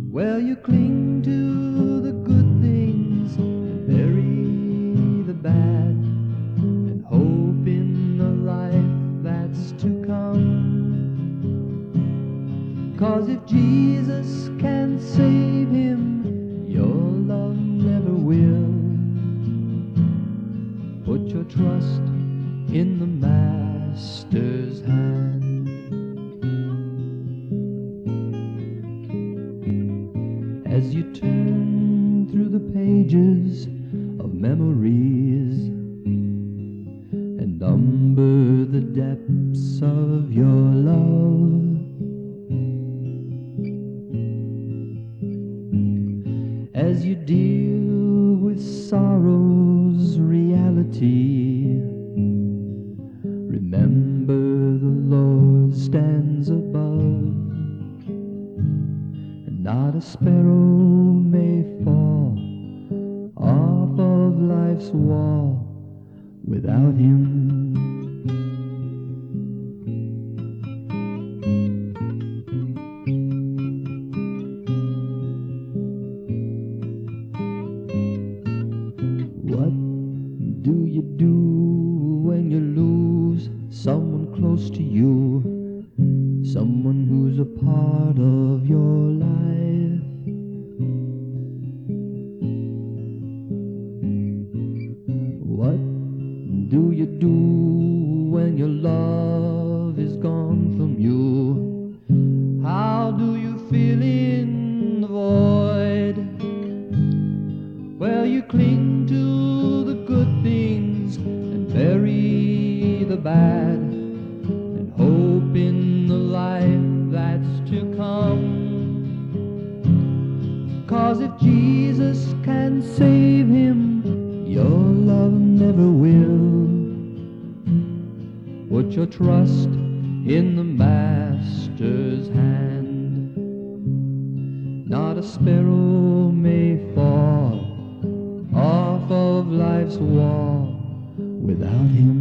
Well, you cling to the good things and bury the bad, and hope in the life that's to come. 'Cause if Jesus can save him, your love never will. Put your trust in the Master's hand. As you turn through the pages of memories and number the depths of your love, as you deal with sorrow's reality, remember the Lord stands above, and not a sparrow may fall off of life's wall without him. What do you do when you lose someone close to you, someone who's a part of your life? What do you do when your love is gone from you? How do you feel in the void? Well, you cling to the good things and bury the bad, and hope in the life that's to come. 'Cause if Jesus can save him, your love never will. Put your trust in the Master's hand. Not a sparrow may fall off of life's wall without him.